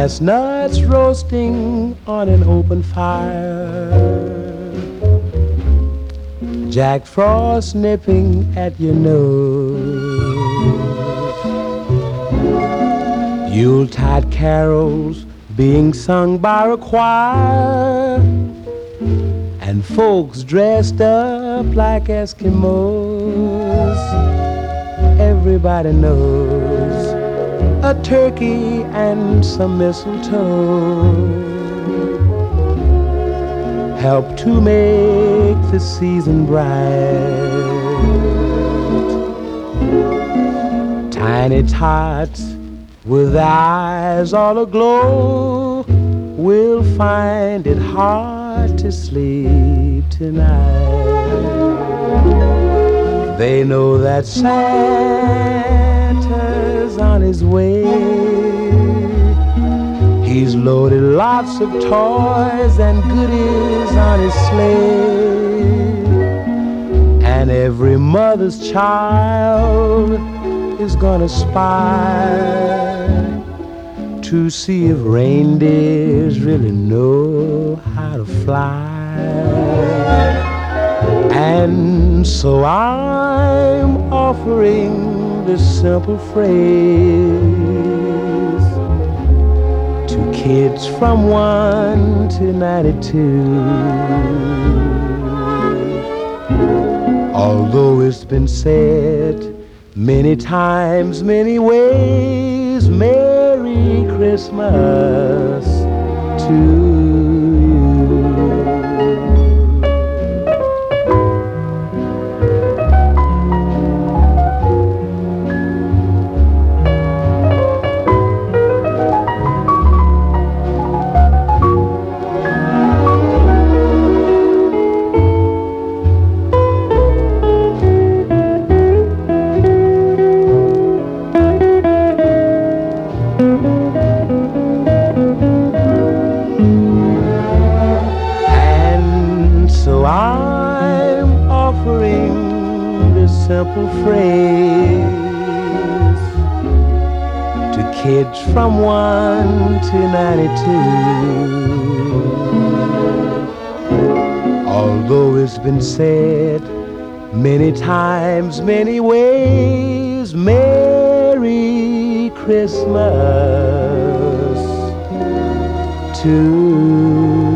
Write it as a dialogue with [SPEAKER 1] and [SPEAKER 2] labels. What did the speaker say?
[SPEAKER 1] chestnuts roasting on an open fire, Jack Frost nipping at your nose, Yuletide carols being sung by a choir, and folks dressed up like Eskimos. Everybody knows a turkey and some mistletoe help to make the season bright. Tiny tots with eyes all aglow will find it hard to sleep tonight. They know that Santa's on his way. He's loaded lots of toys and goodies on his sleigh, and every mother's child is gonna spy to see if reindeers really know how to fly. And so I'm offering this simple phrase to kids from 1 to 92. Although it's been said many times, many ways, Merry Christmas to you. Simple phrase to kids from 1 to 92. Although it's been said many times, many ways, Merry Christmas to you.